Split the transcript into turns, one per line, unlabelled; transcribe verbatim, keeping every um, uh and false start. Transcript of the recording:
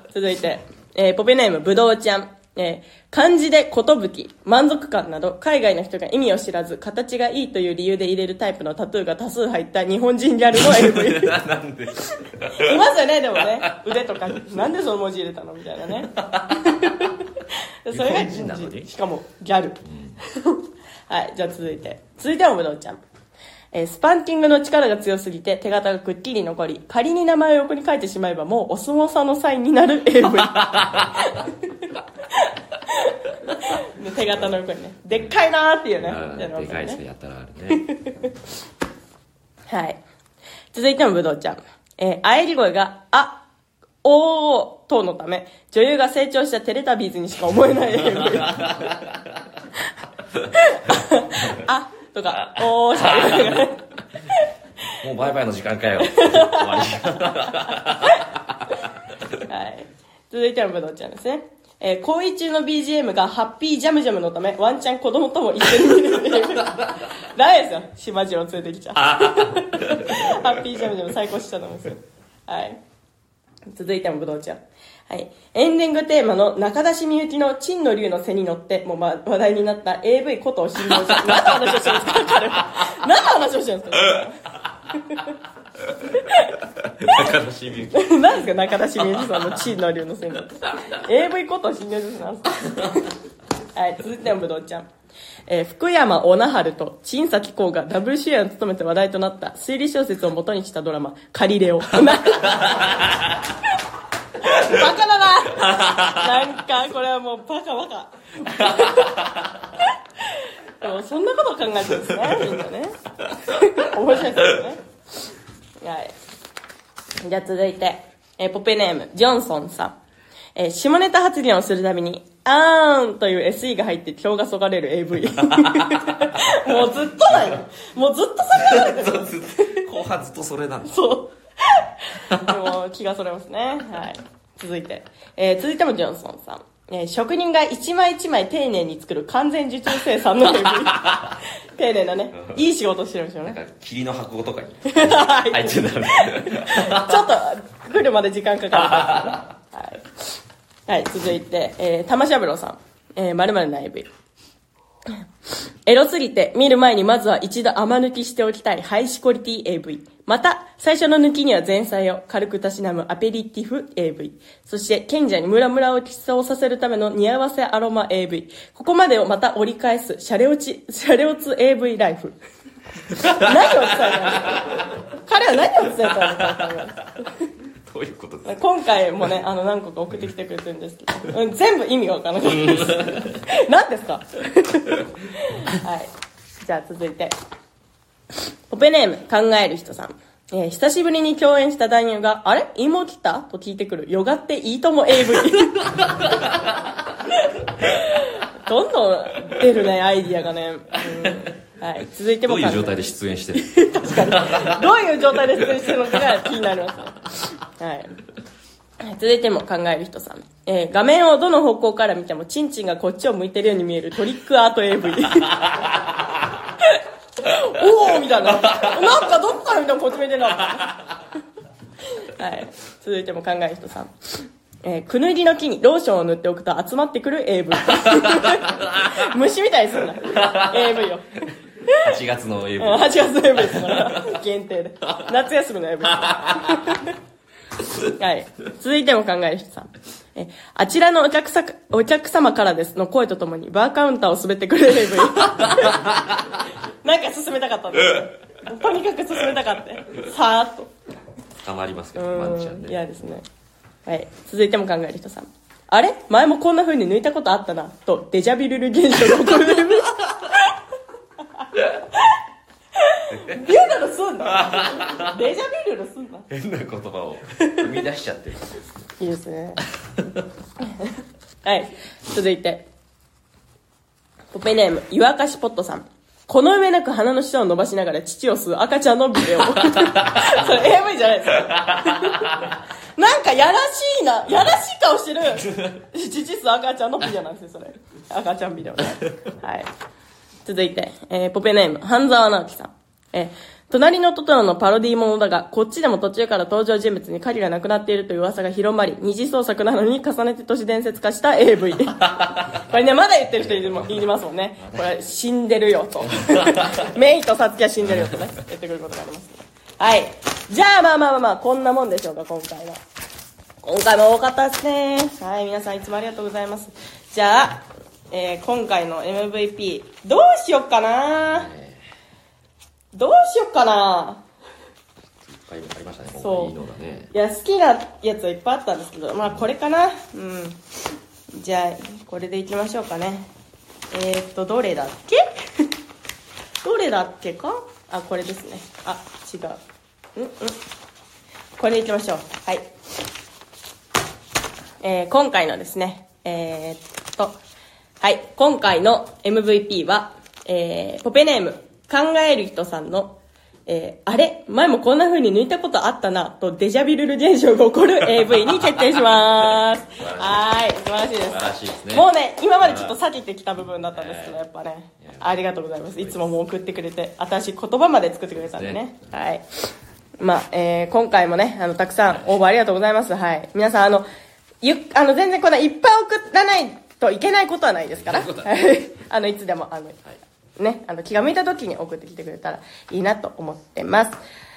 続いて、えー、ポペネームぶどうちゃん。えー、漢字でことぶき、満足感など海外の人が意味を知らず形がいいという理由で入れるタイプのタトゥーが多数入った日本人ギャルの エーブイ
なんで
いますよね。でもね、腕とかなんでその文字入れたのみたいなねそれが
日本人なのに
しかもギャル、うん、はいじゃあ続いて続いてもぶどうちゃん。えー、スパンキングの力が強すぎて手形がくっきり残り仮に名前を横に書いてしまえばもうお相撲さんのサインになる エーブイ で手形の横にねでっかいなーっていうね、
でかいですねやったらあるね
はい続いてもぶどうちゃん。えー、喘ぎ声があおー等のため女優が成長したテレタビーズにしか思えない エーブイ あとかおーしか言えない
もうバイバイの時間かよ終わり
はい続いてのぶどうちゃんですね。えー、行為中の ビージーエム がハッピージャムジャムのためワンチャン子供とも一緒に見るダメですよ島次郎連れてきちゃうハッピージャムジャム最高しちゃダメですよ。はい続いてもぶどうちゃん。はい。エンディングテーマの中田みゆきの陳の竜の背に乗ってもう、ま、話題になった エーブイ ことを信用して何の話をしてるんですか彼は何の話をしてるんですか
中田みゆき
何ですか中田みゆきさんの陳の竜の背に乗って エーブイ ことを信用してなんですかはい続いてもぶどうちゃん。えー、福山おなはると陳咲コウがダブル主演を務めて話題となった推理小説を元にしたドラマカリレオバカだななんかこれはもうバカバカでもそんなことを考えてるんですねみんなね面白いですね。はいじゃあ続いて、えー、ポペネームジョンソンさん。えー、下ネタ発言をするたびにあーんという エスイー が入って票がそがれる エーブイ もうずっとだよもうずっとそれがれてる
後半ずっとそれなんだ
そうでも気がそれますね。はい続いて、えー、続いてもジョンソンさん。えー、職人が一枚一枚丁寧に作る完全受注生産の エーブイ 丁寧なねいい仕事してるんですよね。
なんか霧の箱とかに入ってるんだ
ちょっと来るまで時間かかるから、ね、はい、はい、続いて、えー、玉しゃぶろうさん。えー、〇〇な エーブイ。エロすぎて見る前にまずは一度甘抜きしておきたいハイシコリティ エーブイ。また最初の抜きには前菜を軽くたしなむアペリティフ エーブイ。そして賢者にムラムラを喫茶をさせるための似合わせアロマ エーブイ。ここまでをまた折り返すシャレオチシャレオツ エーブイ ライフ。何を伝えたんですか彼は何を伝えたんですか
どういうことですか。
今回もねあの何個か送ってきてくれてるんですけど、うん、全部意味がわからなかったです何ですかはいじゃあ続いてポペネーム考える人さん。えー、久しぶりに共演した男優があれ芋切ったと聞いてくるヨガっていいとも エーブイ どんどん出るねアイディアがね、うん、はい続いても
どういう状態で出演してる
確かにどういう状態で出演してるのかが気になりますね。はい続いても考える人さん。えー、画面をどの方向から見てもチンチンがこっちを向いてるように見えるトリックアート エーブイ おーみたいななんかどっから見てもこっち向いてるなはい続いても考える人さん。えー、くぬぎの木にローションを塗っておくと集まってくる エーブイ 虫みたいにすんな エーブイ を
はちがつの エーブイ
はちがつの エーブイ ですから限定で夏休みの エーブイ はい続いても考える人さん。えあちらのお客さお客様からですの声とともにバーカウンターを滑ってくれる エーブイ なんか進めたかったんですとにかく進めたかったさーっと
捕まりますけどマンちゃんで
嫌ですね。はい続いても考える人さん。あれ前もこんな風に抜いたことあったなとデジャビルル現象が起こる エーブイ ビュールルすんなデジャビルルすんな
変な言葉を生み出しちゃってる
いいですねはい続いてポペネーム岩かしポットさん。この上なく鼻の下を伸ばしながら乳を吸う赤ちゃんのビデオそれ エーブイ じゃないですかなんかやらしいなやらしい顔してる乳吸う赤ちゃんのビデオなんですよそれ赤ちゃんビデオねはい続いて、えー、ポペネーム半沢直樹さん。えー、 隣のトトロのパロディーものだが、こっちでも途中から登場人物に狩りがなくなっているという噂が広まり、二次創作なのに重ねて都市伝説化した エーブイ。これね、まだ言ってる人いるもいますもんね。これ、死んでるよと。メイとサツキは死んでるよとね、言ってくることがあります、ね。はい。じゃあ、まあまあまあまあ、こんなもんでしょうか、今回は。今回も多かったですね。はい、皆さんいつもありがとうございます。じゃあ、えー、今回の エムブイピー、どうしよっかな、どうしよっかない
っぱいありましたね。
そう
いいのがね。
いや、好きなやつはいっぱいあったんですけど、まあこれかな。うん。じゃあ、これでいきましょうかね。えー、っと、どれだっけどれだっけかあ、これですね。あ、違う。うんうん。これでいきましょう。はい。えー、今回のですね、えー、っと、はい、今回の エムブイピー は、えー、ポペネーム、考える人さんの、えー、あれ前もこんな風に抜いたことあったな、とデジャビルル現象が起こる エーブイ に決定します。はい、素晴らしいです。
素晴らしいですね。
もうね、今までちょっと避けてきた部分だったんですけど、やっぱね、ありがとうございます。いつももう送ってくれて、新しい言葉まで作ってくれたんでね。はい。まあ、えー、今回もね、あの、たくさん応募ありがとうございます。はい。皆さん、あの、ゆ、あの、全然こんないっぱい送らないといけないことはないですから。あの、いつでも、あの、はい、ね、あの、気が向いた時に送ってきてくれたらいいなと思ってます。